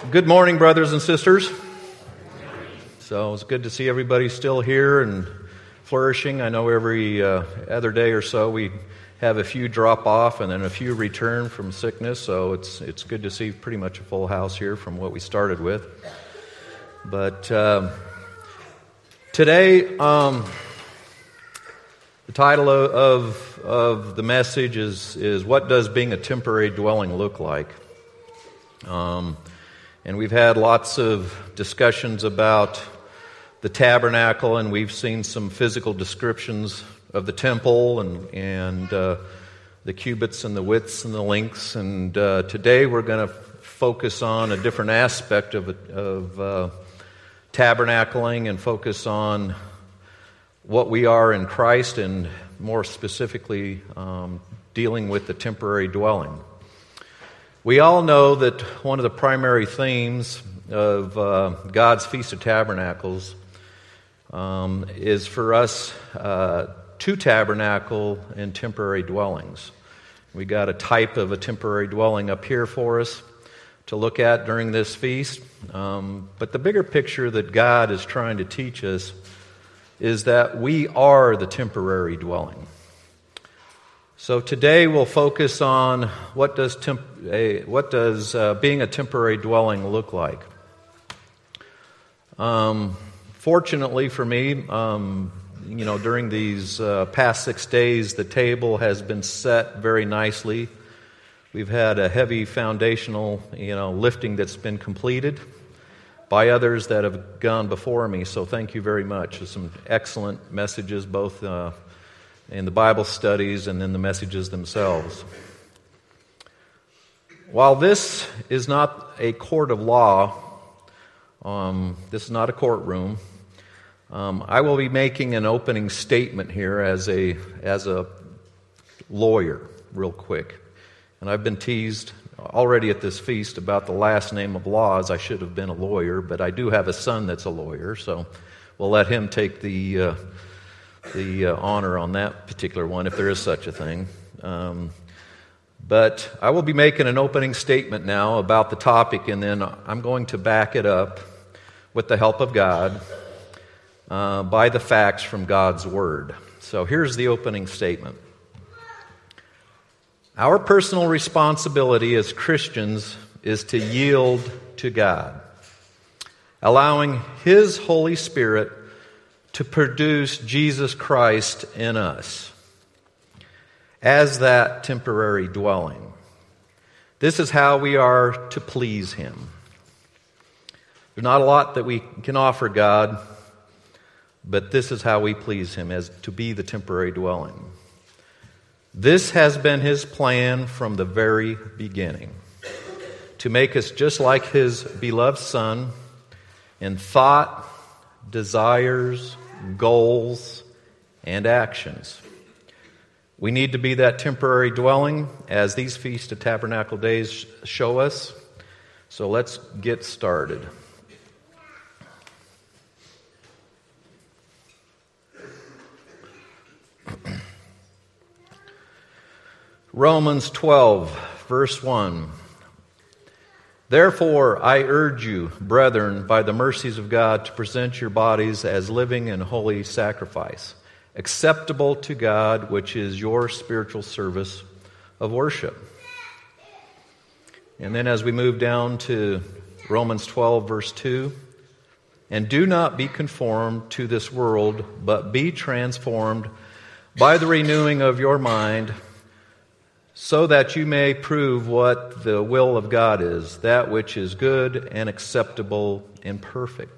Good morning, brothers and sisters. So it's good to see everybody still here and flourishing. I know every other day or so we have a few drop off and then a few return from sickness. So it's good to see pretty much a full house here from what we started with. But today, the title of the message is "What Does Being a Temporary Dwelling Look Like?" And we've had lots of discussions about the tabernacle, and we've seen some physical descriptions of the temple and the cubits and the widths and the lengths. And today we're going to focus on a different aspect of tabernacling and focus on what we are in Christ, and more specifically dealing with the temporary dwelling. We all know that one of the primary themes of God's Feast of Tabernacles is for us to tabernacle in temporary dwellings. We got a type of a temporary dwelling up here for us to look at during this feast. But the bigger picture that God is trying to teach us is that we are the temporary dwelling. So today we'll focus on what does being a temporary dwelling look like. Fortunately for me, during these past 6 days, the table has been set very nicely. We've had a heavy foundational, lifting that's been completed by others that have gone before me. So thank you very much. There's some excellent messages, both in the Bible studies and in the messages themselves. While this is not a court of law, this is not a courtroom, I will be making an opening statement here as a lawyer, real quick. And I've been teased already at this feast about the last name of Laws. I should have been a lawyer, but I do have a son that's a lawyer, so we'll let him take the honor on that particular one, if there is such a thing. But I will be making an opening statement now about the topic, and then I'm going to back it up with the help of God by the facts from God's Word. So here's the opening statement. Our personal responsibility as Christians is to yield to God, allowing His Holy Spirit to produce Jesus Christ in us as that temporary dwelling. This is how we are to please Him. There's not a lot that we can offer God, but this is how we please Him, as to be the temporary dwelling. This has been His plan from the very beginning, to make us just like His beloved Son in thought, desires, goals, and actions. We need to be that temporary dwelling, as these Feast of Tabernacle days show us. So let's get started. Romans 12, verse 1. Therefore, I urge you, brethren, by the mercies of God, to present your bodies as living and holy sacrifice, acceptable to God, which is your spiritual service of worship. And then as we move down to Romans 12, verse 2, and do not be conformed to this world, but be transformed by the renewing of your mind, so that you may prove what the will of God is, that which is good and acceptable and perfect.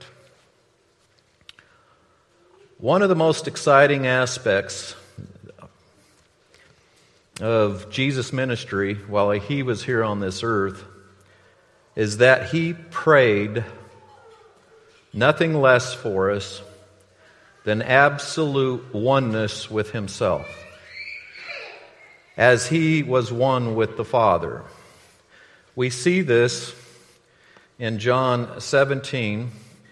One of the most exciting aspects of Jesus' ministry while He was here on this earth is that He prayed nothing less for us than absolute oneness with Himself, as He was one with the Father. We see this in John 17,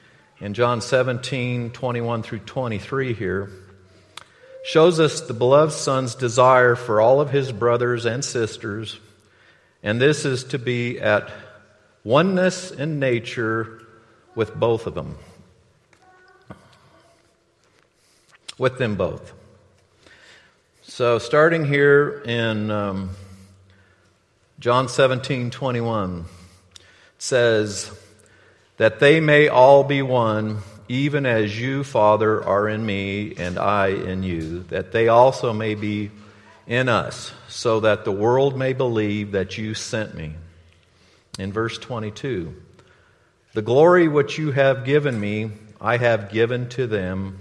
21 through 23 here, shows us the beloved Son's desire for all of His brothers and sisters, and this is to be at oneness in nature with both of them. With them both. So starting here in John 17:21, it says, that they may all be one, even as you, Father, are in me, and I in you, that they also may be in us, so that the world may believe that you sent me. In verse 22, the glory which you have given me, I have given to them,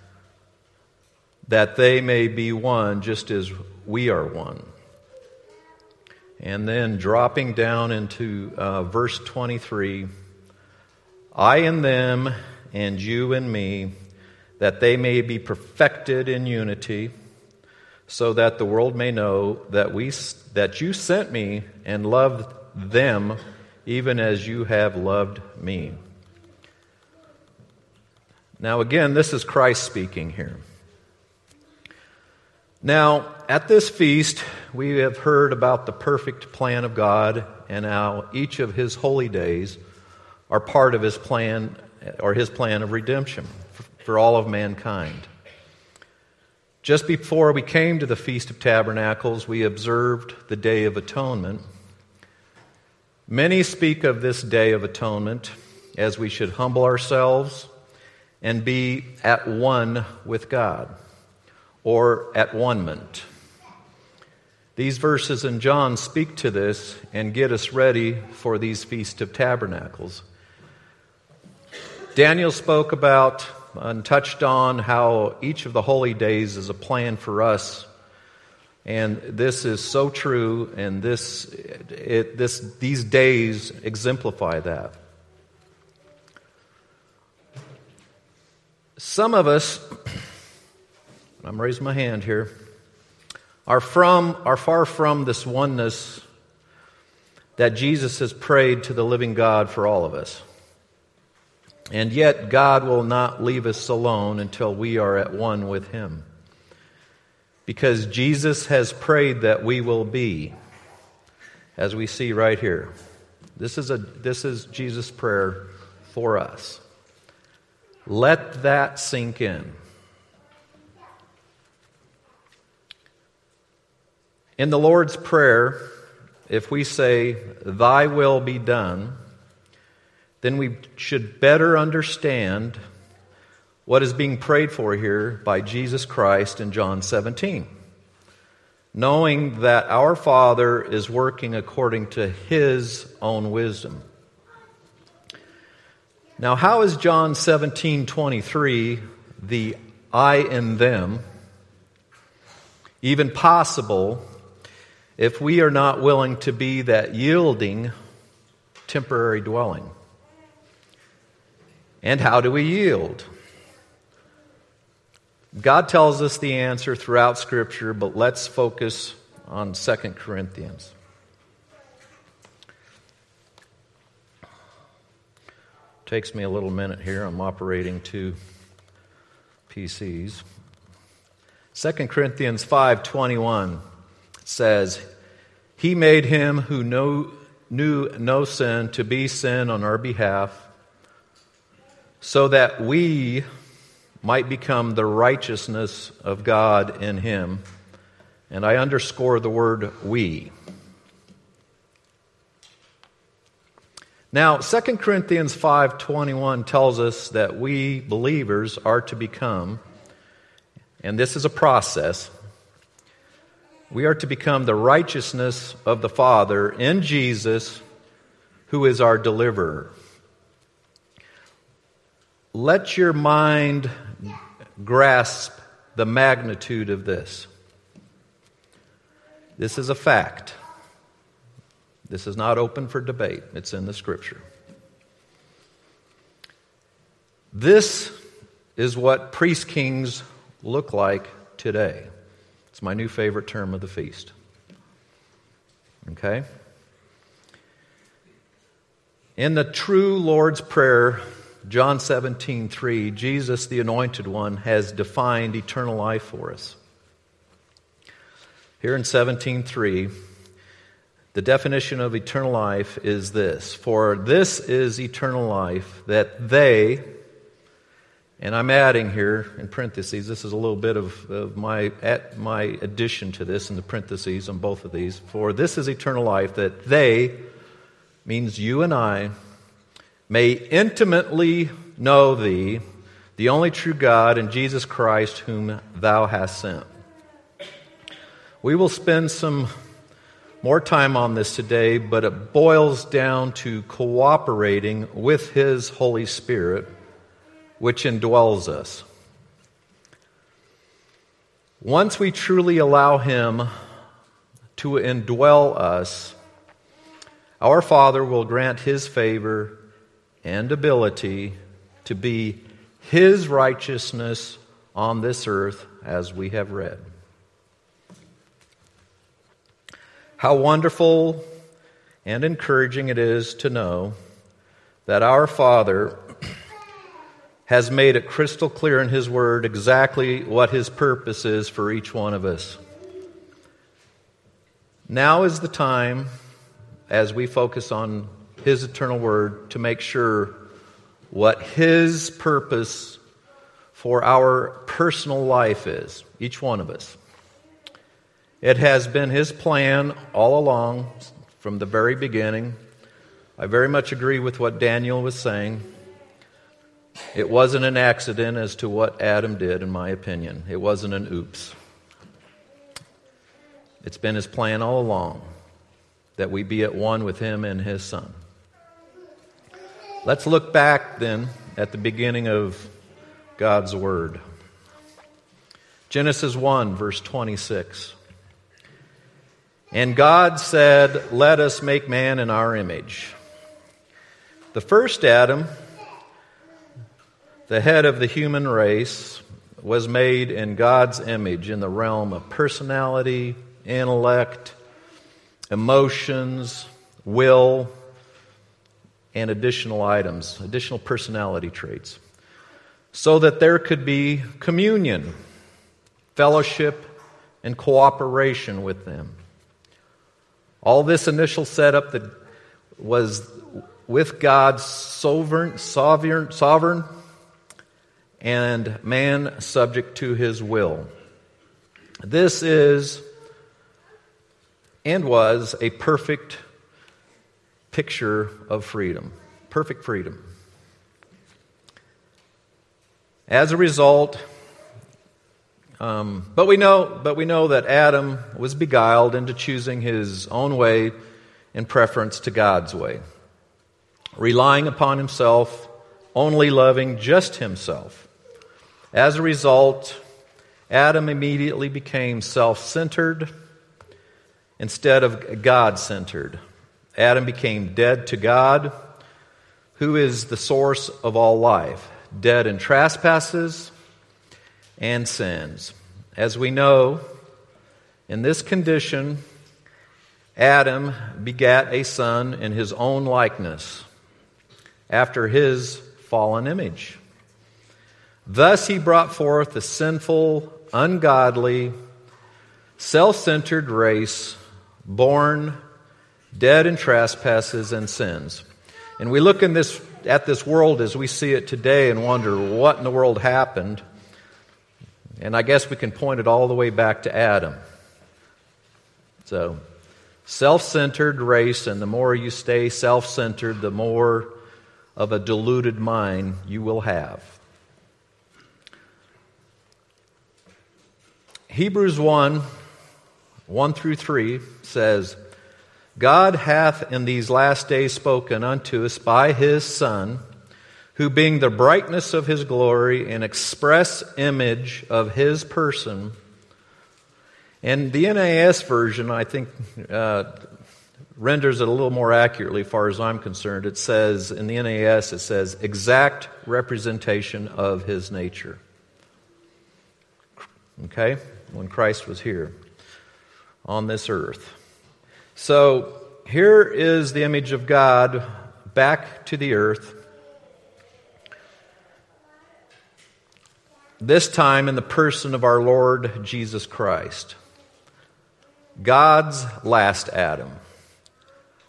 that they may be one, just as we are one. And then dropping down into verse 23, I in them, and you in me, that they may be perfected in unity, so that the world may know that you sent me and loved them, even as you have loved me. Now again, this is Christ speaking here. Now, at this feast, we have heard about the perfect plan of God and how each of His holy days are part of His plan, or His plan of redemption for all of mankind. Just before we came to the Feast of Tabernacles, we observed the Day of Atonement. Many speak of this Day of Atonement as we should humble ourselves and be at one with God, or at one-ment. These verses in John speak to this and get us ready for these Feast of Tabernacles. Daniel spoke about and touched on how each of the holy days is a plan for us. And this is so true, and these days exemplify that. Some of us, I'm raising my hand here, are far from this oneness that Jesus has prayed to the living God for all of us. And yet God will not leave us alone until we are at one with Him. Because Jesus has prayed that we will be, as we see right here. This is Jesus' prayer for us. Let that sink in. In the Lord's Prayer, if we say, "Thy will be done," then we should better understand what is being prayed for here by Jesus Christ in John 17. Knowing that our Father is working according to His own wisdom. Now, how is John 17:23, the I in them, even possible if we are not willing to be that yielding temporary dwelling? And how do we yield? God tells us the answer throughout Scripture, but let's focus on 2 Corinthians. Takes me a little minute here. I'm operating two PCs. 2 Corinthians 5:21 says, He made Him who knew no sin to be sin on our behalf, so that we might become the righteousness of God in Him. And I underscore the word we. Now, 2 Corinthians 5:21 tells us that we believers are to become, and this is a process, we are to become the righteousness of the Father in Jesus, who is our deliverer. Let your mind grasp the magnitude of this. This is a fact. This is not open for debate. It's in the Scripture. This is what priest kings look like today. It's my new favorite term of the feast. Okay? In the true Lord's Prayer, John 17:3, Jesus, the Anointed One, has defined eternal life for us. Here in 17:3, The definition of eternal life is this: for this is eternal life, that they, and I'm adding here in parentheses, this is a little bit of my addition to this in the parentheses on both of these. For this is eternal life, that they, means you and I, may intimately know thee, the only true God, and Jesus Christ, whom thou hast sent. We will spend some more time on this today, but it boils down to cooperating with His Holy Spirit, which indwells us. Once we truly allow Him to indwell us, our Father will grant His favor and ability to be His righteousness on this earth, as we have read. How wonderful and encouraging it is to know that our Father has made it crystal clear in His Word exactly what His purpose is for each one of us. Now is the time, as we focus on His eternal Word, to make sure what His purpose for our personal life is, each one of us. It has been His plan all along, from the very beginning. I very much agree with what Daniel was saying. It wasn't an accident as to what Adam did, in my opinion. It wasn't an oops. It's been His plan all along that we be at one with Him and His Son. Let's look back then at the beginning of God's Word. Genesis 1, verse 26. And God said, let us make man in our image. The first Adam, the head of the human race, was made in God's image in the realm of personality, intellect, emotions, will, and additional items, additional personality traits, so that there could be communion, fellowship, and cooperation with them. All this initial setup that was with God's sovereign, and man subject to His will. This is and was a perfect picture of freedom, perfect freedom. As a result, but we know that Adam was beguiled into choosing his own way in preference to God's way, relying upon himself, only loving just himself. As a result, Adam immediately became self-centered instead of God-centered. Adam became dead to God, who is the source of all life, dead in trespasses and sins. As we know, in this condition, Adam begat a son in his own likeness, after his fallen image. Thus he brought forth a sinful, ungodly, self-centered race, born dead in trespasses and sins. And we look at this world as we see it today and wonder what in the world happened. And I guess we can point it all the way back to Adam. So, self-centered race, and the more you stay self-centered, the more of a deluded mind you will have. Hebrews 1 through 3 says, God hath in these last days spoken unto us by His Son, who being the brightness of His glory and express image of His person. And the NAS version, I think, renders it a little more accurately as far as I'm concerned. It says, in the NAS, it says, exact representation of His nature. Okay? When Christ was here on this earth. So, here is the image of God back to the earth. This time in the person of our Lord Jesus Christ. God's last Adam.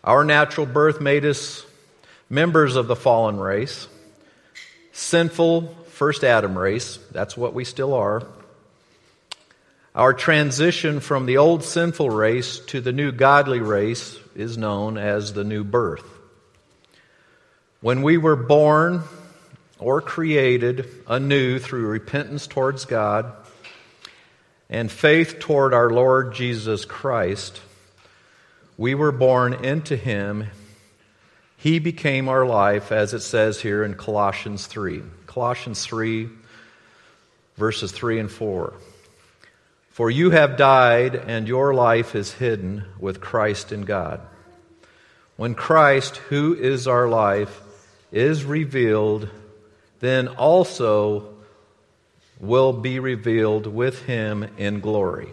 Our natural birth made us members of the fallen race, sinful first Adam race. That's what we still are. Our transition from the old sinful race to the new godly race is known as the new birth. When we were born or created anew through repentance towards God and faith toward our Lord Jesus Christ, we were born into Him. He became our life, as it says here in Colossians 3. Colossians 3, verses 3 and 4. For you have died, and your life is hidden with Christ in God. When Christ, who is our life, is revealed, then also will be revealed with Him in glory.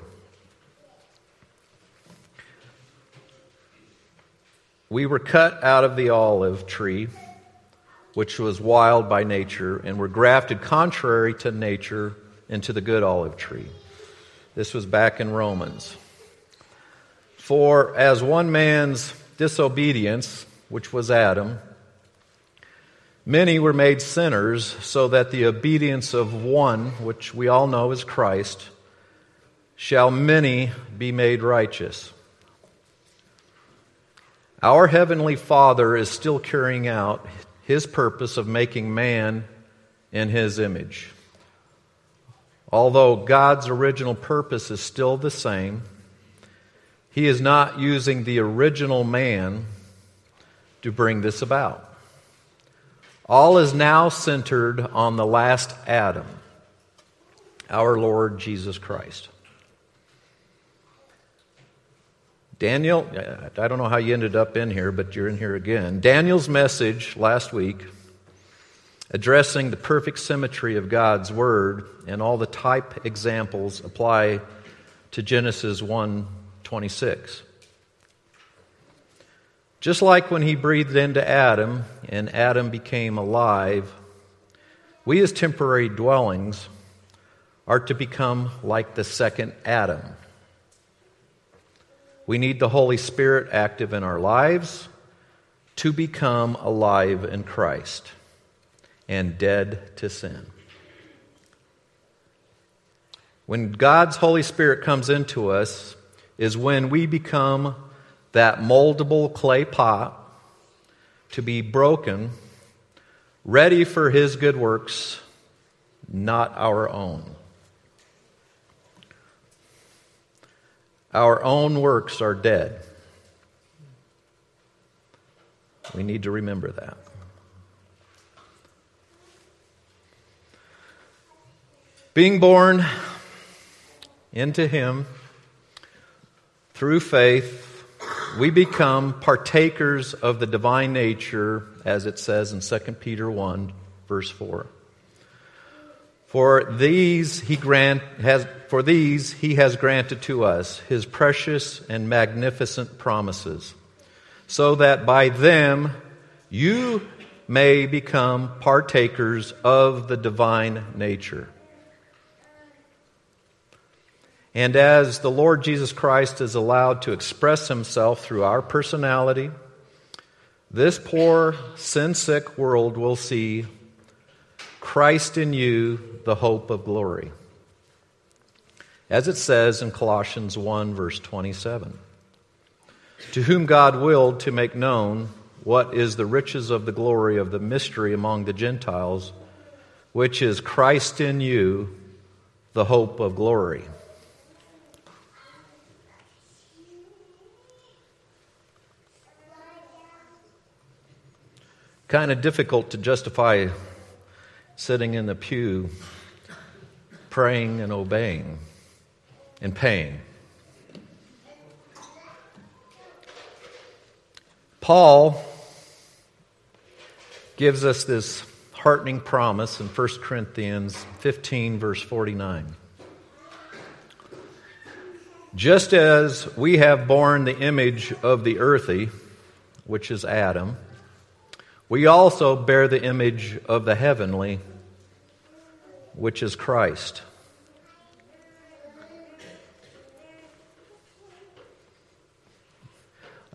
We were cut out of the olive tree, which was wild by nature, and were grafted contrary to nature into the good olive tree. This was back in Romans. For as one man's disobedience, which was Adam, many were made sinners, so that the obedience of one, which we all know is Christ, shall many be made righteous. Our Heavenly Father is still carrying out His purpose of making man in His image. Although God's original purpose is still the same, He is not using the original man to bring this about. All is now centered on the last Adam, our Lord Jesus Christ. Daniel, I don't know how you ended up in here, but you're in here again. Daniel's message last week, addressing the perfect symmetry of God's Word and all the type examples apply to Genesis 1:26. Just like when He breathed into Adam and Adam became alive, we as temporary dwellings are to become like the second Adam. We need the Holy Spirit active in our lives to become alive in Christ and dead to sin. When God's Holy Spirit comes into us is when we become that moldable clay pot to be broken, ready for His good works, not our own. Our own works are dead. We need to remember that. Being born into Him through faith, we become partakers of the divine nature, as it says in 2 Peter 1, verse 4. For these He has granted to us His precious and magnificent promises, so that by them you may become partakers of the divine nature. And as the Lord Jesus Christ is allowed to express Himself through our personality, this poor, sin-sick world will see Christ in you, the hope of glory. As it says in Colossians 1, verse 27, to whom God willed to make known what is the riches of the glory of the mystery among the Gentiles, which is Christ in you, the hope of glory. Kind of difficult to justify sitting in the pew, praying and obeying and paying. Paul gives us this heartening promise in 1 Corinthians 15, verse 49. Just as we have borne the image of the earthy, which is Adam, we also bear the image of the heavenly, which is Christ.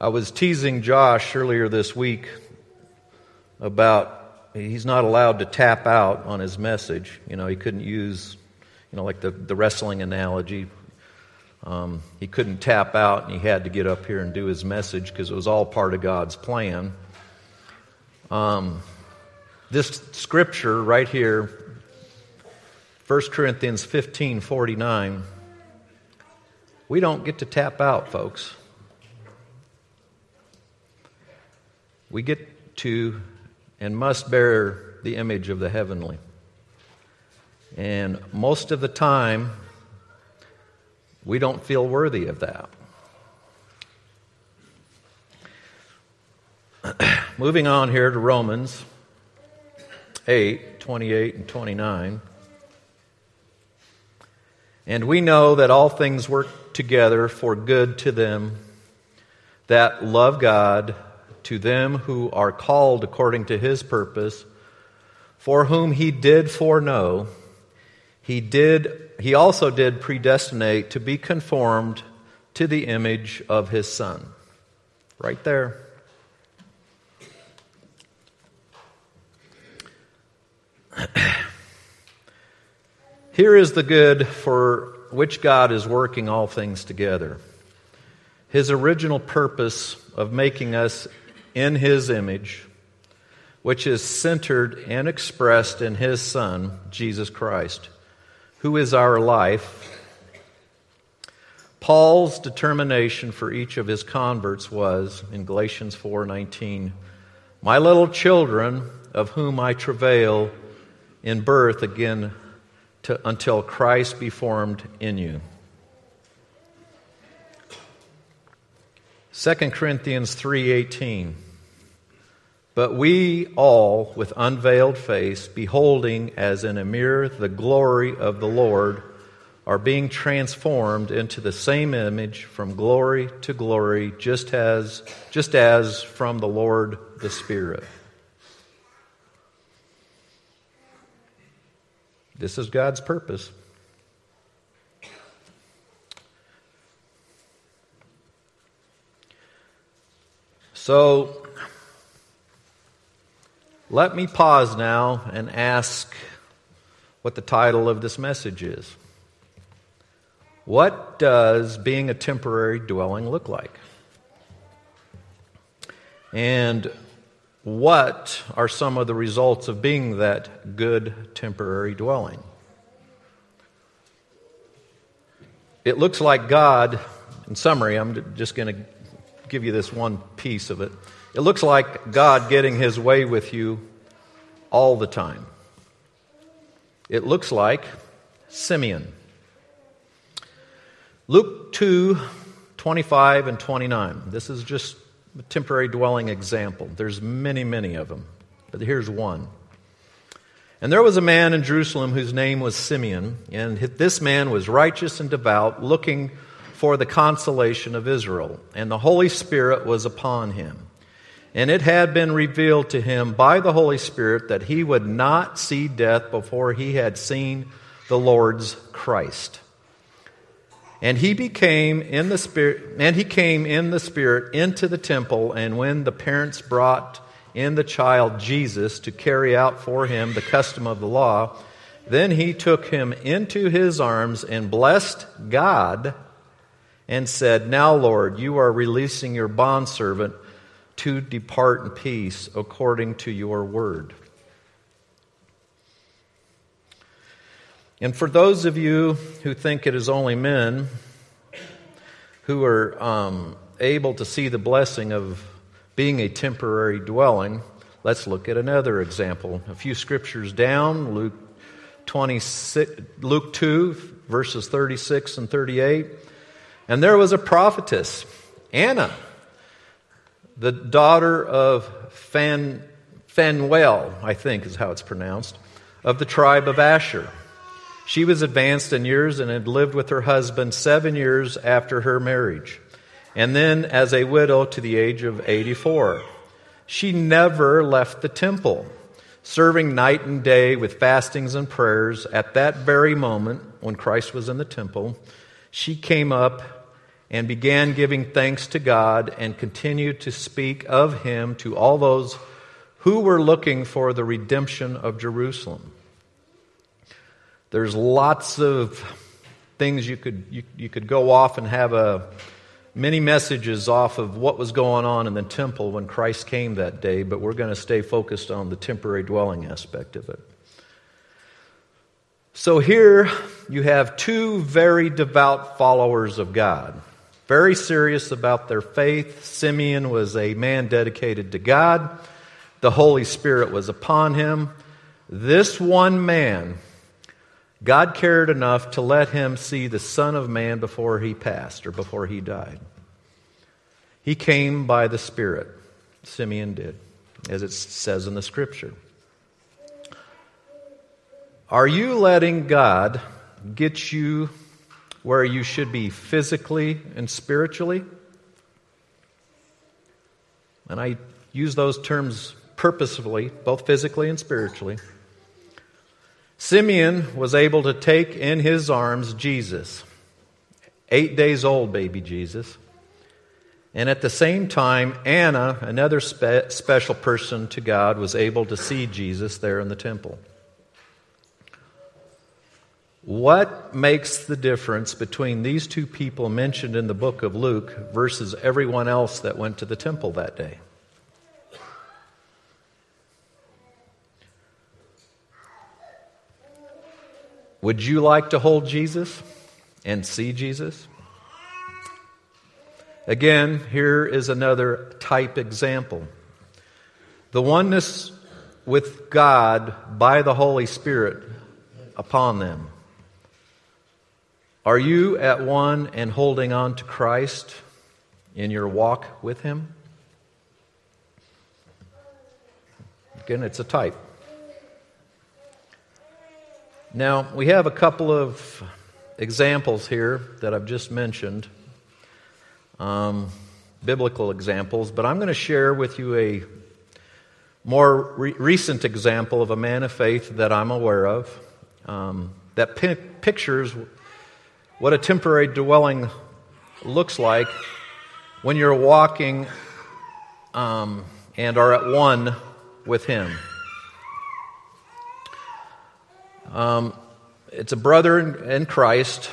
I was teasing Josh earlier this week about he's not allowed to tap out on his message. He couldn't use, like the wrestling analogy. He couldn't tap out, and he had to get up here and do his message because it was all part of God's plan. This scripture right here, 1 Corinthians 15:49, we don't get to tap out, folks. We get to and must bear the image of the heavenly. And most of the time, we don't feel worthy of that. Moving on here to Romans 8:28 and 29. And we know that all things work together for good to them that love God, to them who are called according to His purpose, for whom He did foreknow, He also did predestinate to be conformed to the image of His Son. Right there. Here is the good for which God is working all things together. His original purpose of making us in His image, which is centered and expressed in His Son, Jesus Christ, who is our life. Paul's determination for each of his converts was, in Galatians 4:19, "My little children, of whom I travail in birth again until Christ be formed in you." 2 Corinthians 3:18, "But we all, with unveiled face, beholding as in a mirror the glory of the Lord, are being transformed into the same image from glory to glory, just as from the Lord the Spirit." This is God's purpose. So, let me pause now and ask what the title of this message is. What does being a temporary dwelling look like? And what are some of the results of being that good temporary dwelling? It looks like God, in summary, I'm just going to give you this one piece of it. It looks like God getting His way with you all the time. It looks like Simeon. Luke 2:25 and 29. This is just a temporary dwelling example. There's many, many of them, but here's one. "And there was a man in Jerusalem whose name was Simeon, and this man was righteous and devout, looking for the consolation of Israel. And the Holy Spirit was upon him. And it had been revealed to him by the Holy Spirit that he would not see death before he had seen the Lord's Christ. And he came in the Spirit into the temple, and when the parents brought in the child Jesus to carry out for him the custom of the law, then he took him into his arms and blessed God and said, 'Now, Lord, you are releasing your bondservant to depart in peace according to your word.'" And for those of you who think it is only men who are able to see the blessing of being a temporary dwelling, let's look at another example. A few scriptures down, Luke 2, verses 36 and 38. "And there was a prophetess, Anna, the daughter of Phanuel, I think is how it's pronounced, of the tribe of Asher. She was advanced in years and had lived with her husband 7 years after her marriage, and then as a widow to the age of 84. She never left the temple, serving night and day with fastings and prayers. At that very moment, when Christ was in the temple, she came up and began giving thanks to God and continued to speak of him to all those who were looking for the redemption of Jerusalem. There's lots of things you could go off and have many messages off of what was going on in the temple when Christ came that day, but we're going to stay focused on the temporary dwelling aspect of it. So here you have two very devout followers of God, very serious about their faith. Simeon was a man dedicated to God. The Holy Spirit was upon him. This one man, God cared enough to let him see the Son of Man before he passed or before he died. He came by the Spirit. Simeon did, as it says in the Scripture. Are you letting God get you where you should be physically and spiritually? And I use those terms purposefully, both physically and spiritually. Simeon was able to take in his arms Jesus, 8 days old baby Jesus. And at the same time, Anna, another special person to God, was able to see Jesus there in the temple. What makes the difference between these two people mentioned in the book of Luke versus everyone else that went to the temple that day? Would you like to hold Jesus and see Jesus? Again, here is another type example. The oneness with God by the Holy Spirit upon them. Are you at one and holding on to Christ in your walk with Him? Again, it's a type. Now, we have a couple of examples here that I've just mentioned, biblical examples, but I'm going to share with you a more recent example of a man of faith that I'm aware of that pictures what a temporary dwelling looks like when you're walking and are at one with Him. It's a brother in Christ,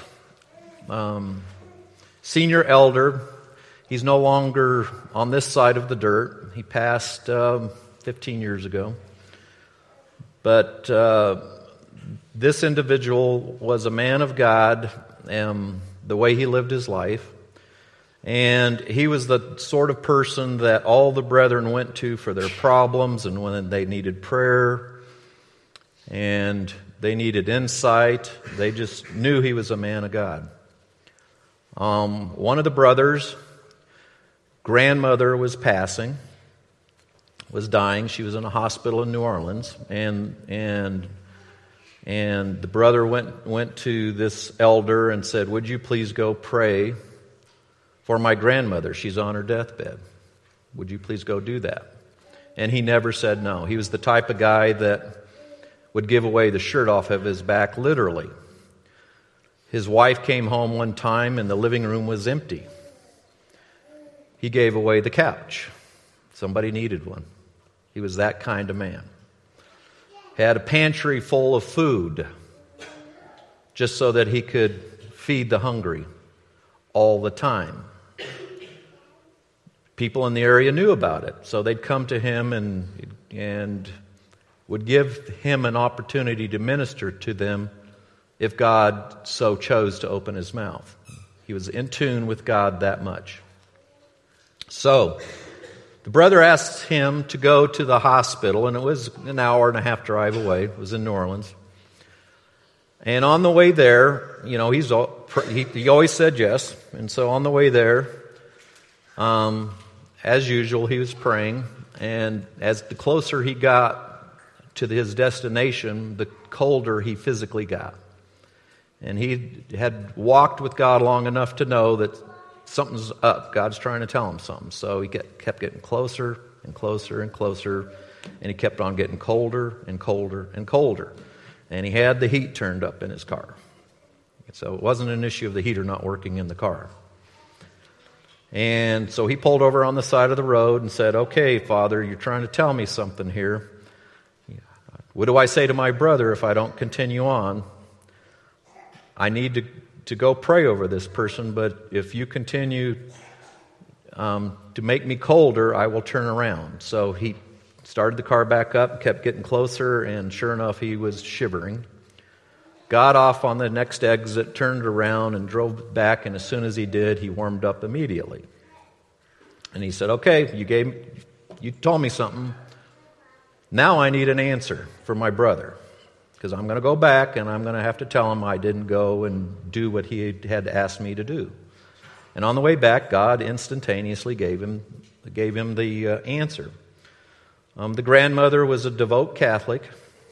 senior elder. He's no longer on this side of the dirt. He passed 15 years ago. But this individual was a man of God, the way he lived his life. And he was the sort of person that all the brethren went to for their problems and when they needed prayer and they needed insight. They just knew he was a man of God. One of the brothers' grandmother was dying. She was in a hospital in New Orleans, and the brother went to this elder and said, "Would you please go pray for my grandmother? She's on her deathbed. Would you please go do that?" And he never said no. He was the type of guy that would give away the shirt off of his back, literally. His wife came home one time and the living room was empty. He gave away the couch. Somebody needed one. He was that kind of man. Had a pantry full of food just so that he could feed the hungry all the time. People in the area knew about it, so they'd come to him and would give him an opportunity to minister to them if God so chose to open his mouth. He was in tune with God that much. So, the brother asked him to go to the hospital, and it was an hour and a half drive away. It was in New Orleans. And on the way there, he always said yes. And so on the way there, as usual, he was praying. And as the closer he got to his destination, the colder he physically got. And he had walked with God long enough to know that something's up. God's trying to tell him something. So he kept getting closer and closer and closer, and he kept on getting colder and colder and colder. And he had the heat turned up in his car. So it wasn't an issue of the heater not working in the car. And so he pulled over on the side of the road and said, "Okay, Father, you're trying to tell me something here. What do I say to my brother if I don't continue on? I need to go pray over this person, but if you continue to make me colder, I will turn around." So he started the car back up, kept getting closer, and sure enough, he was shivering. Got off on the next exit, turned around, and drove back, and as soon as he did, he warmed up immediately. And he said, "Okay, you told me something. Now I need an answer for my brother, because I'm going to go back, and I'm going to have to tell him I didn't go and do what he had asked me to do." And on the way back, God instantaneously gave him the answer. The grandmother was a devout Catholic,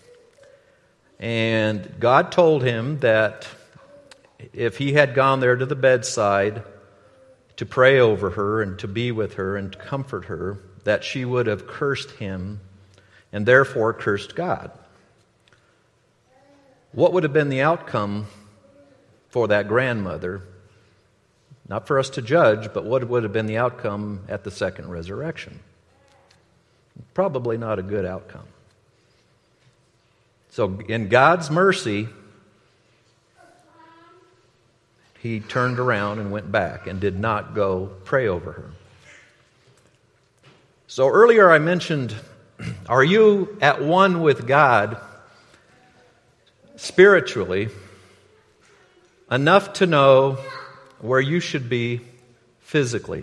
and God told him that if he had gone there to the bedside to pray over her and to be with her and to comfort her, that she would have cursed him and therefore cursed God. What would have been the outcome for that grandmother? Not for us to judge, but what would have been the outcome at the second resurrection? Probably not a good outcome. So in God's mercy, he turned around and went back and did not go pray over her. So earlier I mentioned, are you at one with God spiritually enough to know where you should be physically?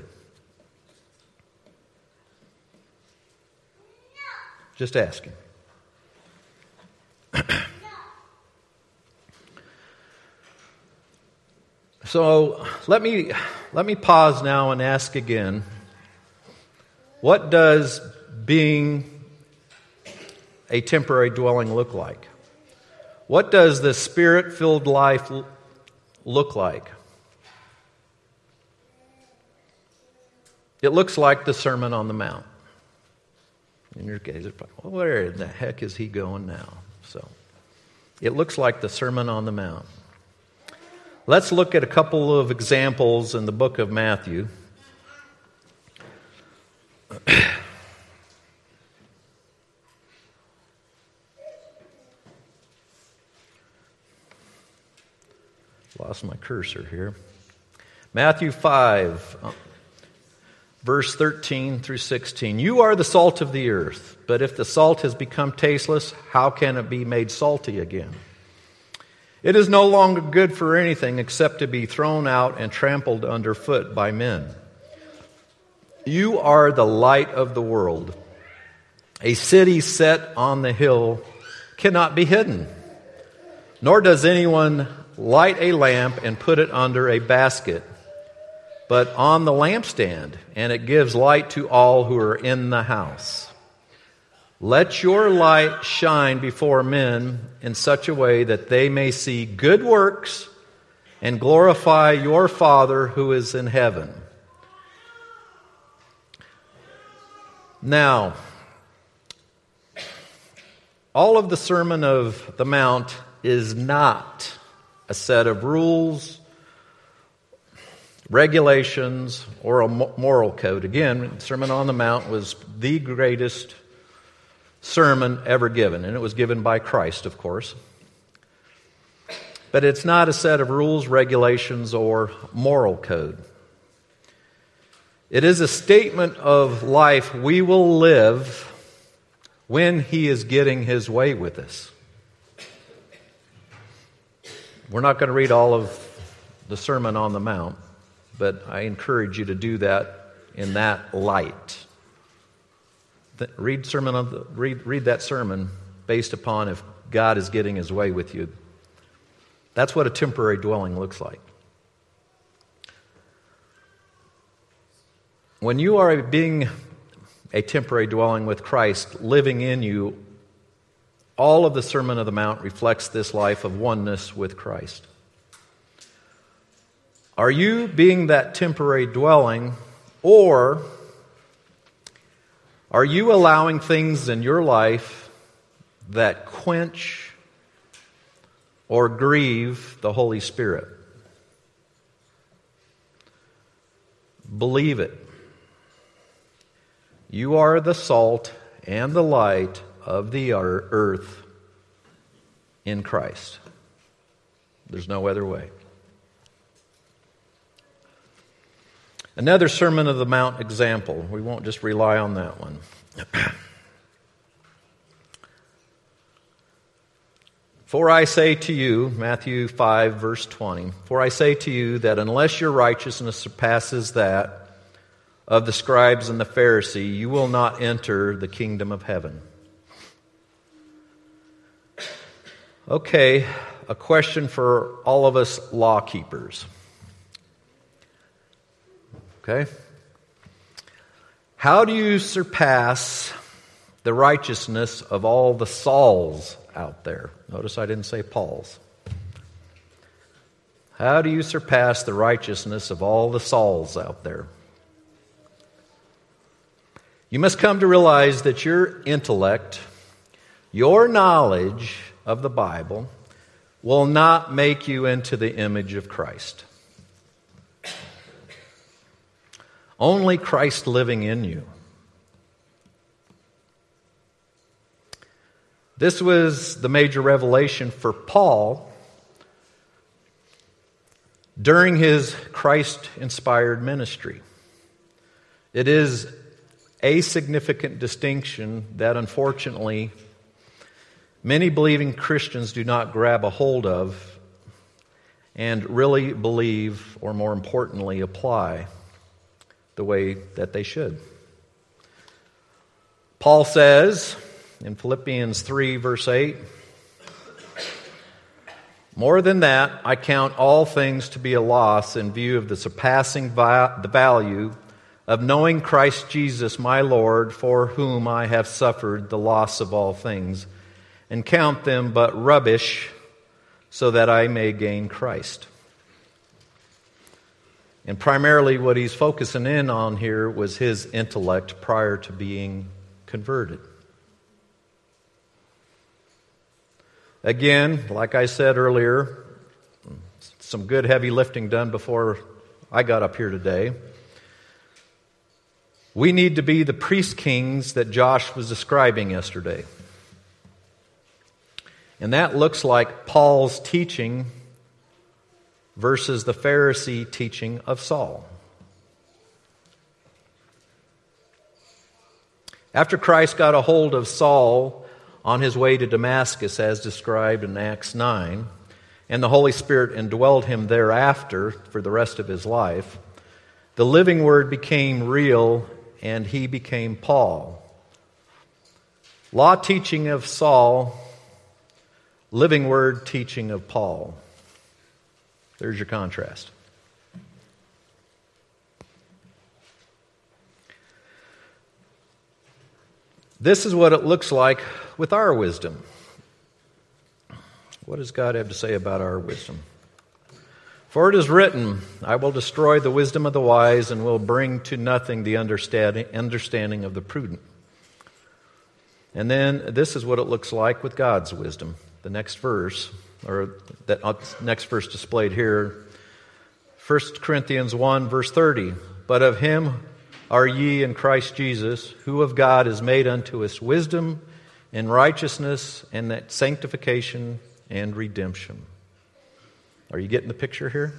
Just asking. So let me pause now and ask again, what does being a temporary dwelling look like? What does the Spirit-filled life look like? It looks like the Sermon on the Mount. In your case, well, where in the heck is he going now? So, it looks like the Sermon on the Mount. Let's look at a couple of examples in the book of Matthew. Lost my cursor here. Matthew 5, verse 13 through 16. "You are the salt of the earth, but if the salt has become tasteless, how can it be made salty again? It is no longer good for anything except to be thrown out and trampled underfoot by men. You are the light of the world. A city set on the hill cannot be hidden. Nor does anyone light a lamp and put it under a basket, but on the lampstand, and it gives light to all who are in the house. Let your light shine before men in such a way that they may see good works and glorify your Father who is in heaven." Now, all of the Sermon of the Mount is not a set of rules, regulations, or a moral code. Again, the Sermon on the Mount was the greatest sermon ever given, and it was given by Christ, of course. But it's not a set of rules, regulations, or moral code. It is a statement of life we will live when He is getting His way with us. We're not going to read all of the Sermon on the Mount, but I encourage you to do that in that light. Read that sermon based upon if God is getting His way with you. That's what a temporary dwelling looks like. When you are being a temporary dwelling with Christ living in you, all of the Sermon on the Mount reflects this life of oneness with Christ. Are you being that temporary dwelling, or are you allowing things in your life that quench or grieve the Holy Spirit? believe it. You are the salt and the light of the earth in Christ. There's no other way. Another Sermon of the Mount example. We won't just rely on that one. For I say to you, Matthew 5, verse 20, for I say to you that unless your righteousness surpasses that of the scribes and the Pharisees, you will not enter the kingdom of heaven. Okay, a question for all of us law keepers. Okay? How do you surpass the righteousness of all the Sauls out there? Notice I didn't say Pauls. How do you surpass the righteousness of all the Sauls out there? You must come to realize that your intellect, your knowledge of the Bible, will not make you into the image of Christ. Only Christ living in you. This was the major revelation for Paul during his Christ-inspired ministry. It is a significant distinction that unfortunately many believing Christians do not grab a hold of and really believe, or more importantly, apply the way that they should. Paul says in Philippians 3, verse 8, more than that, I count all things to be a loss in view of the surpassing the value of knowing Christ Jesus my Lord, for whom I have suffered the loss of all things, and count them but rubbish, so that I may gain Christ. And primarily what he's focusing in on here was his intellect prior to being converted. Again, like I said earlier, some good heavy lifting done before I got up here today. We need to be the priest kings that Josh was describing yesterday. And that looks like Paul's teaching versus the Pharisee teaching of Saul. After Christ got a hold of Saul on his way to Damascus, as described in Acts 9, and the Holy Spirit indwelled him thereafter for the rest of his life, the living Word became real and he became Paul. Law teaching of Saul, living Word teaching of Paul. There's your contrast. This is what it looks like with our wisdom. What does God have to say about our wisdom? For it is written, I will destroy the wisdom of the wise and will bring to nothing the understanding of the prudent. And then this is what it looks like with God's wisdom. The next verse, or that next verse displayed here, 1 Corinthians 1, verse 30. But of him are ye in Christ Jesus, who of God is made unto us wisdom and righteousness and that sanctification and redemption. Are you getting the picture here?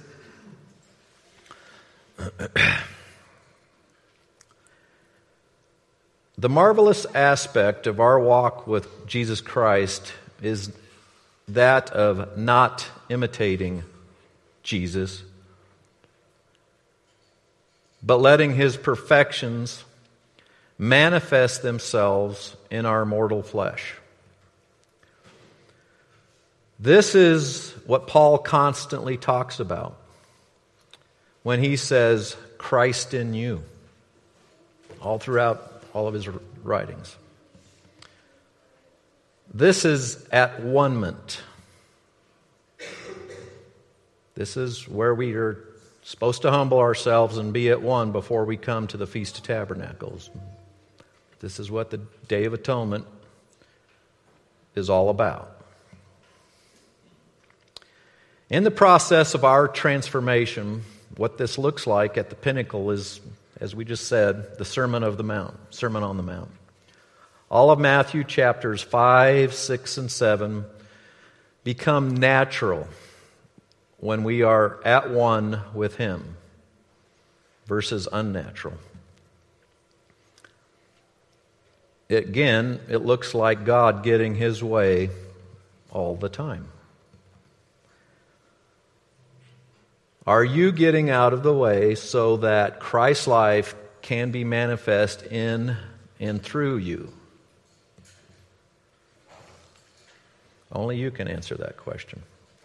The marvelous aspect of our walk with Jesus Christ is that of not imitating Jesus, but letting His perfections manifest themselves in our mortal flesh. This is what Paul constantly talks about when he says, Christ in you, all throughout all of his writings. This is at one-ment. This is where we are supposed to humble ourselves and be at one before we come to the Feast of Tabernacles. This is what the Day of Atonement is all about. In the process of our transformation, what this looks like at the pinnacle is, as we just said, the Sermon on the Mount. All of Matthew chapters 5, 6, and 7 become natural when we are at one with Him versus unnatural. Again, it looks like God getting His way all the time. Are you getting out of the way so that Christ's life can be manifest in and through you? Only you can answer that question.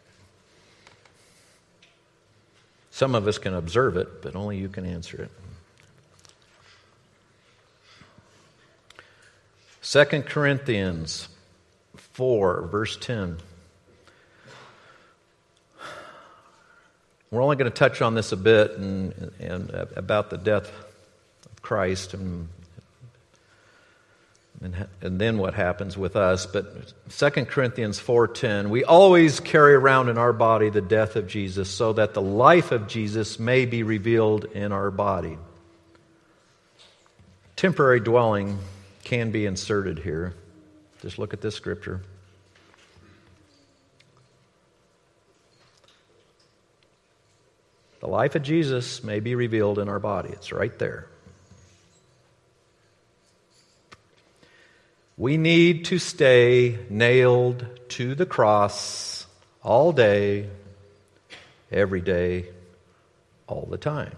Some of us can observe it, but only you can answer it. 2 Corinthians 4, verse 10. We're only going to touch on this a bit and about the death of Christ and then what happens with us. But 2 Corinthians 4:10, we always carry around in our body the death of Jesus so that the life of Jesus may be revealed in our body. Temporary dwelling can be inserted here. Just look at this scripture. The life of Jesus may be revealed in our body. It's right there. We need to stay nailed to the cross all day, every day, all the time.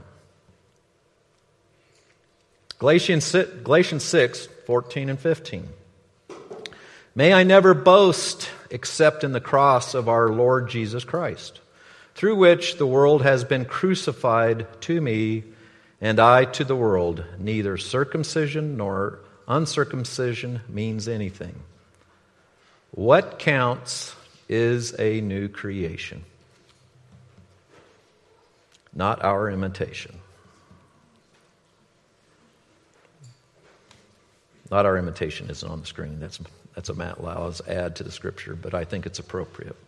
Galatians 6, 14 and 15. May I never boast except in the cross of our Lord Jesus Christ, through which the world has been crucified to me, and I to the world. Neither circumcision nor uncircumcision means anything. What counts is a new creation, not our imitation. Not our imitation isn't on the screen. That's a Matt Lau's add to the scripture, but I think it's appropriate.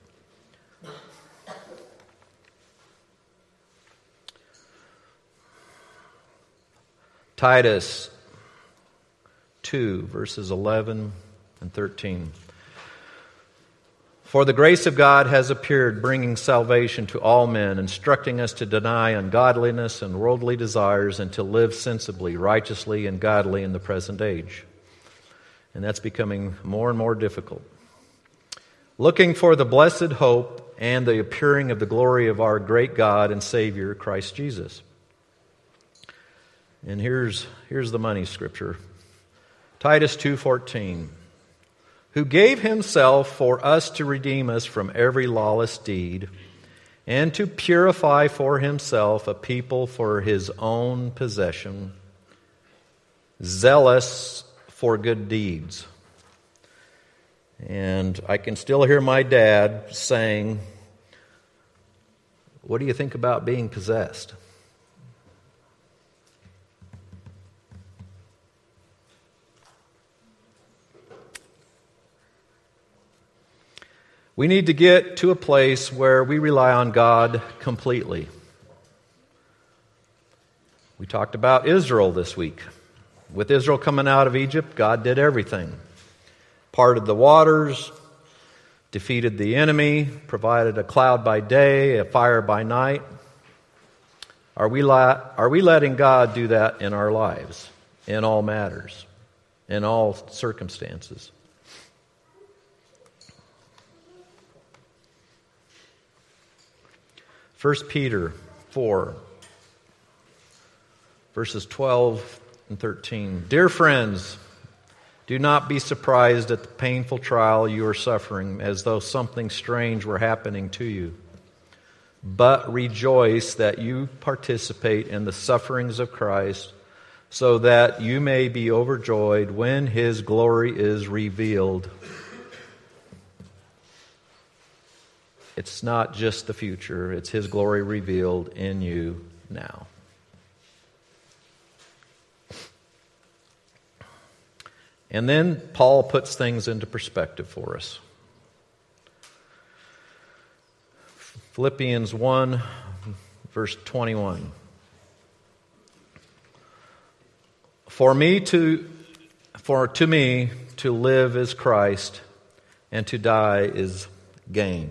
Titus 2, verses 11 and 13. For the grace of God has appeared, bringing salvation to all men, instructing us to deny ungodliness and worldly desires and to live sensibly, righteously, and godly in the present age. And that's becoming more and more difficult. Looking for the blessed hope and the appearing of the glory of our great God and Savior, Christ Jesus. And here's the money scripture. Titus 2:14. Who gave himself for us to redeem us from every lawless deed, and to purify for himself a people for his own possession, zealous for good deeds. And I can still hear my dad saying, what do you think about being possessed? We need to get to a place where we rely on God completely. We talked about Israel this week. With Israel coming out of Egypt, God did everything. Parted the waters, defeated the enemy, provided a cloud by day, a fire by night. Are we letting God do that in our lives, in all matters, in all circumstances? 1 Peter 4, verses 12 and 13. Dear friends, do not be surprised at the painful trial you are suffering, as though something strange were happening to you. But rejoice that you participate in the sufferings of Christ, so that you may be overjoyed when His glory is revealed. It's not just the future, it's His glory revealed in you now. And then Paul puts things into perspective for us. Philippians 1, verse 21. For to me to live is Christ, and to die is gain.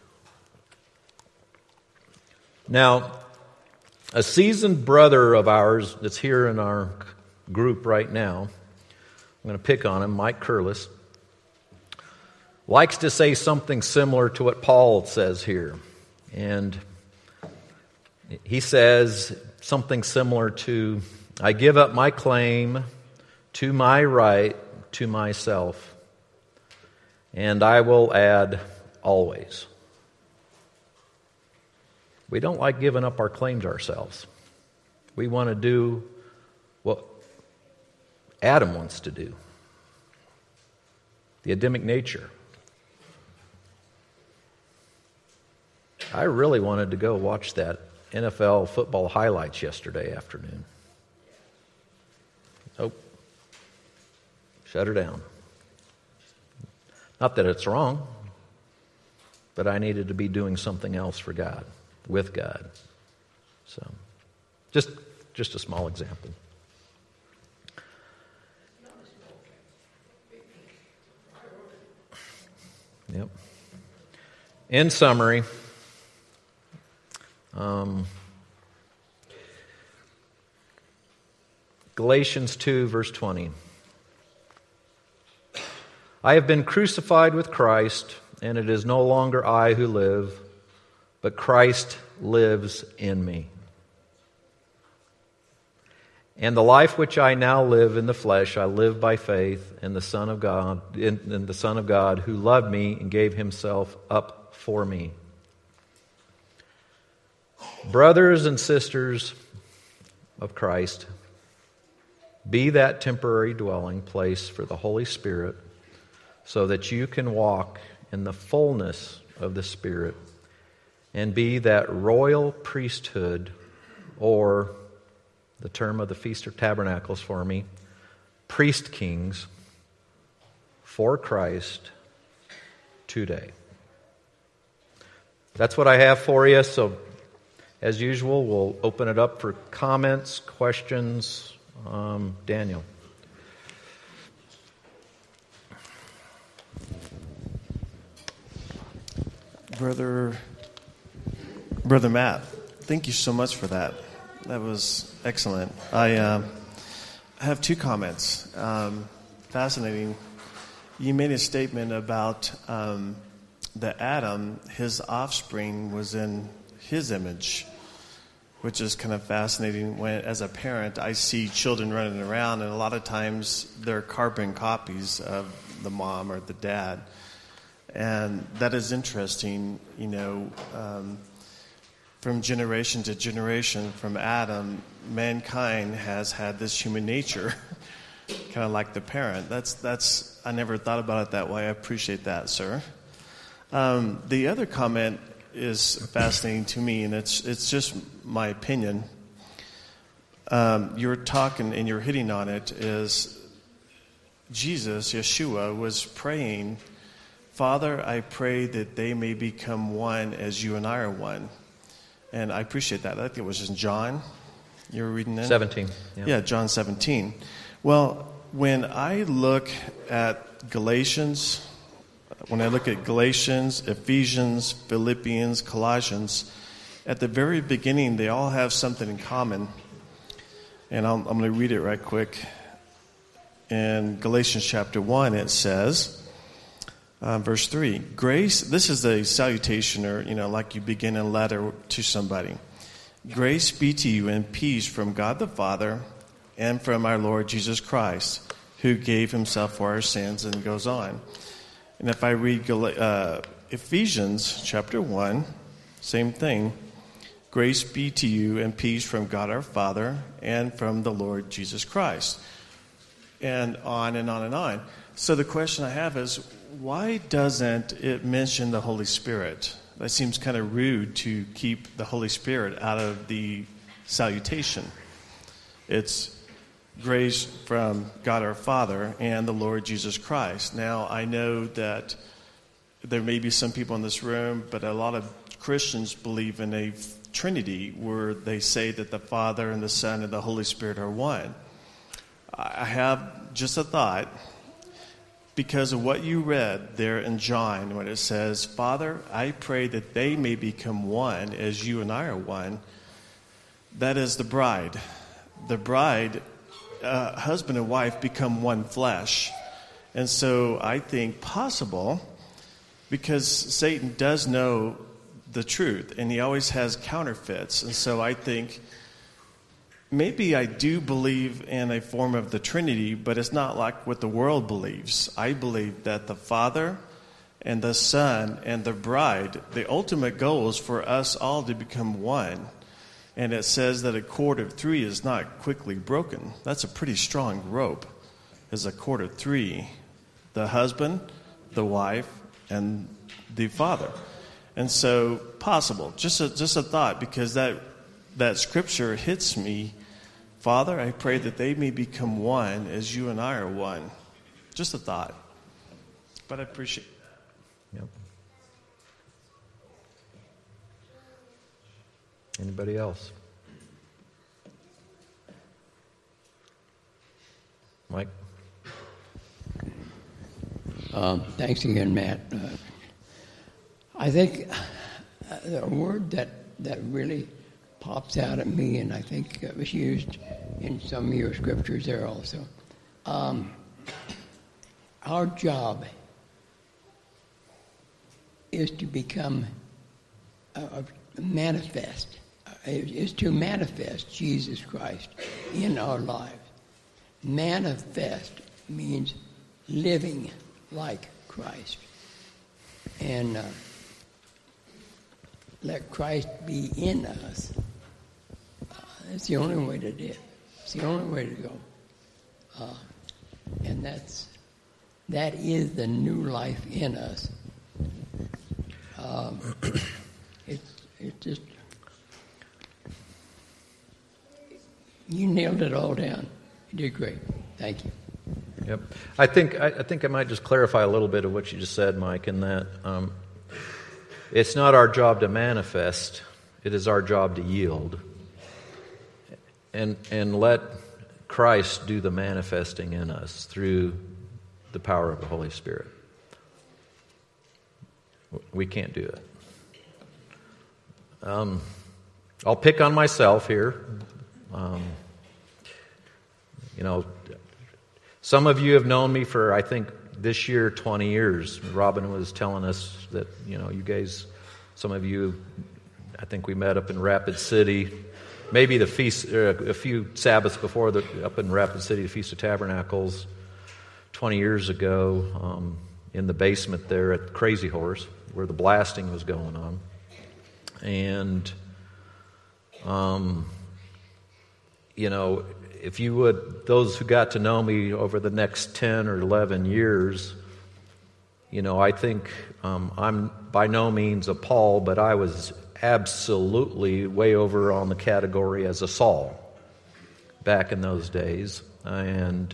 Now, a seasoned brother of ours that's here in our group right now, I'm going to pick on him, Mike Curlis, likes to say something similar to what Paul says here. And he says something similar to, I give up my claim to my right to myself, and I will add always. We don't like giving up our claims ourselves. We want to do what Adam wants to do. The Adamic nature. I really wanted to go watch that NFL football highlights yesterday afternoon. Oh, shut her down. Not that it's wrong, but I needed to be doing something else for God, with God. So, just a small example. Yep. In summary, Galatians 2, verse 20. I have been crucified with Christ, and it is no longer I who live, but Christ lives in me. And the life which I now live in the flesh, I live by faith in the Son of God, in the Son of God, who loved me and gave himself up for me. Brothers and sisters of Christ, be that temporary dwelling place for the Holy Spirit, so that you can walk in the fullness of the Spirit and be that royal priesthood, or the term of the Feast of Tabernacles for me, priest kings for Christ today. That's what I have for you. So, as usual, we'll open it up for comments, questions. Daniel. Brother Matt, thank you so much for that. That was excellent. I have two comments. Fascinating. You made a statement about that Adam, his offspring, was in his image, which is kind of fascinating. When, as a parent, I see children running around, and a lot of times they're carbon copies of the mom or the dad. And that is interesting, from generation to generation, from Adam, mankind has had this human nature, kind of like the parent. That's I never thought about it that way. I appreciate that, sir. The other comment is fascinating to me, and it's just my opinion. You're talking and you're hitting on it, is Jesus, Yeshua, was praying, Father, I pray that they may become one as you and I are one. And I appreciate that. I think it was in John. You were reading that? 17. Yeah, John 17. Well, when I look at Galatians, Ephesians, Philippians, Colossians, at the very beginning, they all have something in common. And I'm going to read it right quick. In Galatians chapter 1, it says, verse 3, grace, this is a salutation, or, like you begin a letter to somebody. Grace be to you and peace from God the Father and from our Lord Jesus Christ, who gave himself for our sins, and goes on. And if I read Ephesians chapter 1, same thing. Grace be to you and peace from God our Father and from the Lord Jesus Christ. And on and on and on. So the question I have is, why doesn't it mention the Holy Spirit? That seems kind of rude to keep the Holy Spirit out of the salutation. It's grace from God our Father and the Lord Jesus Christ. Now, I know that there may be some people in this room, but a lot of Christians believe in a Trinity where they say that the Father and the Son and the Holy Spirit are one. I have just a thought because of what you read there in John when it says, Father, I pray that they may become one as you and I are one. That is the bride. The bride, husband and wife become one flesh. And so I think possible, because Satan does know the truth, and he always has counterfeits. And so I think maybe I do believe in a form of the Trinity, but it's not like what the world believes. I believe that the Father and the Son and the bride, the ultimate goal is for us all to become one. And it says that a cord of three is not quickly broken. That's a pretty strong rope, is a cord of three. The husband, the wife, and the Father. And so, possible. Just a thought, because that scripture hits me. Father, I pray that they may become one as you and I are one. Just a thought. But I appreciate that. Yep. Anybody else? Mike? Thanks again, Matt. I think the word that really pops out at me, and I think it was used in some of your scriptures there also. Our job is to become is to manifest Jesus Christ in our lives. Manifest means living like Christ. And let Christ be in us. It's the only way to do it. It's the only way to go. And that is the new life in us. It's just, you nailed it all down. You did great. Thank you. Yep. I think I might just clarify a little bit of what you just said, Mike, in that it's not our job to manifest. It is our job to yield. And let Christ do the manifesting in us through the power of the Holy Spirit. We can't do it. I'll pick on myself here. Some of you have known me for, I think, this year, 20 years. Robin was telling us that, you guys, some of you, I think we met up in Rapid City, maybe the feast, a few Sabbaths before, up in Rapid City, the Feast of Tabernacles, 20 years ago, in the basement there at Crazy Horse, where the blasting was going on. And, if you would, those who got to know me over the next 10 or 11 years, I think I'm by no means a Paul, but I was absolutely way over on the category as a Saul back in those days. And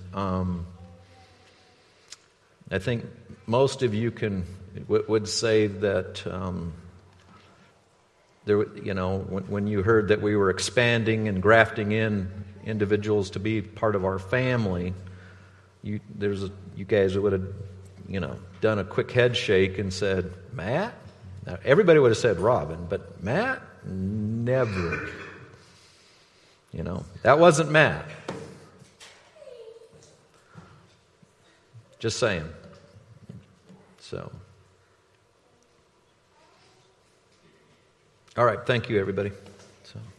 I think most of you would say that there, when you heard that we were expanding and grafting in individuals to be part of our family, you guys would have, done a quick head shake and said, Matt? Now, everybody would have said Robin, but Matt? Never. That wasn't Matt. Just saying. So. All right, thank you, everybody. So.